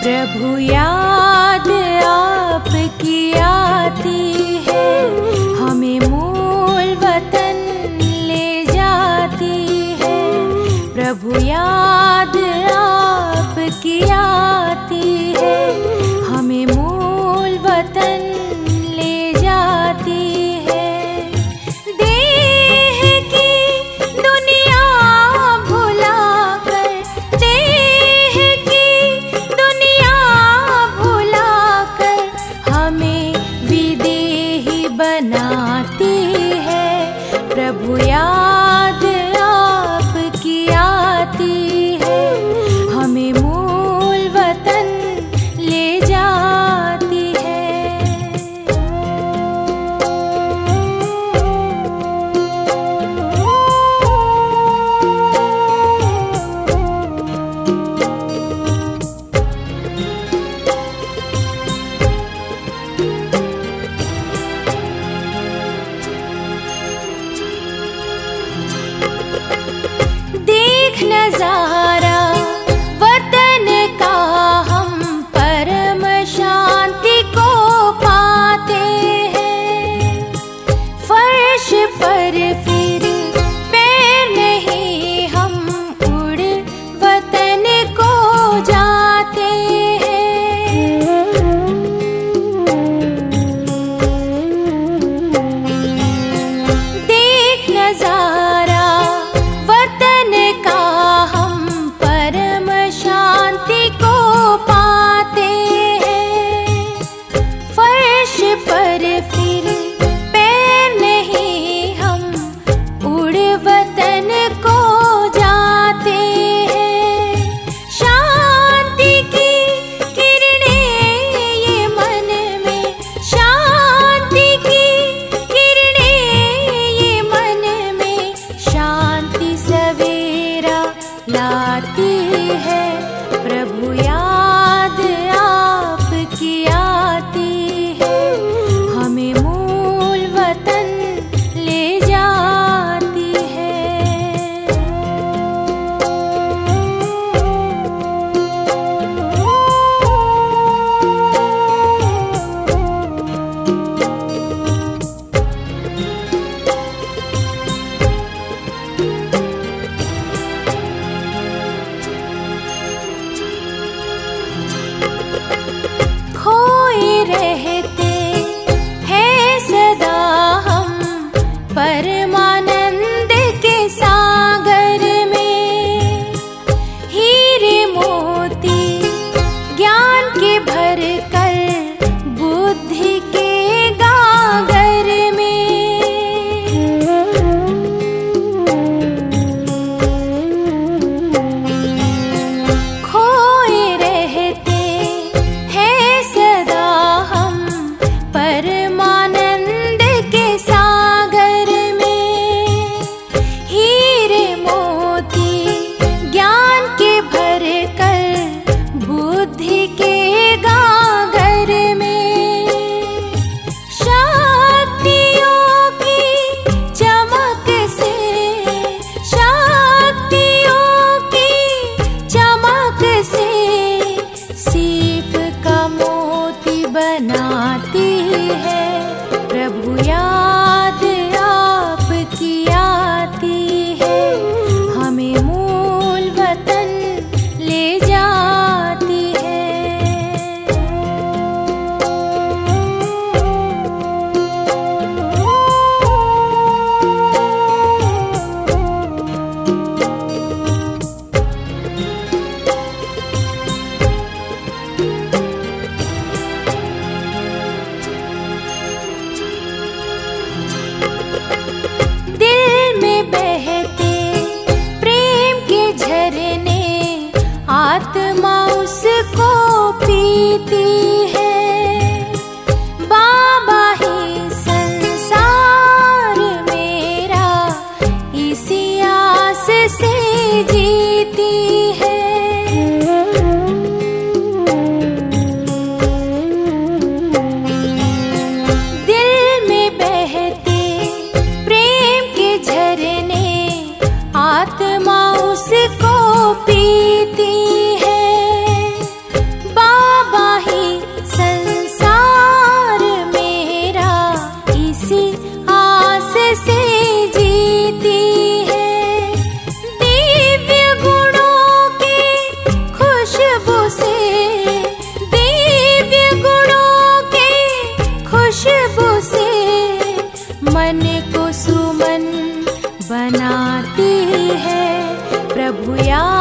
प्रभु याद आपकी आती है, हमें मूल वतन ले जाती है। प्रभु याद आपकी आती है, हमें मूल वतन ले जाती है। देह की दुनिया भुलाकर, देह की दुनिया भुलाकर हमें विदेही बनाती है। प्रभु याद आपकी आती है, हमें मूल वतन ले जाती है। देख नजारा वतन का, हम परम शांति को पाते हैं। फर्श पर फिर पैर नहीं, हम उड़ वतन को जाते हैं। देख नजारा वतन का, हम परम शांति को पाते हैं। फर्श पर फिर पैर नहीं, हम उड़ वतन को जाते हैं। शांति की किरणें ये मन में, शांति की किरणें ये मन में, शांति सवेरा लाती है। प्रभु याद आपकी आती है, हमें मूल वतन ले जाती है। खोए रहते हैं सदा हम परमानंद के सागर में। हीरे मोती ज्ञान के भर कर बुद्धि के गागर में। खोए रहते हैं सदा हम परमानंद के सागर में। हीरे मोती ज्ञान के भर कर बुद्धि के गागर में। शक्तियों की चमक से, शक्तियों की चमक से सीप का मोती बनाती है। प्रभु याद आपकी आती है, हमें मूल वतन ले जाती है। दिल में बहते प्रेम के झरने, आत्मा उसको पीती है। बाबा ही संसार मेरा इसी आस से जीती है। दिल में बहते प्रेम के झरने, आत्मा उसको पीती है। प्रभु याद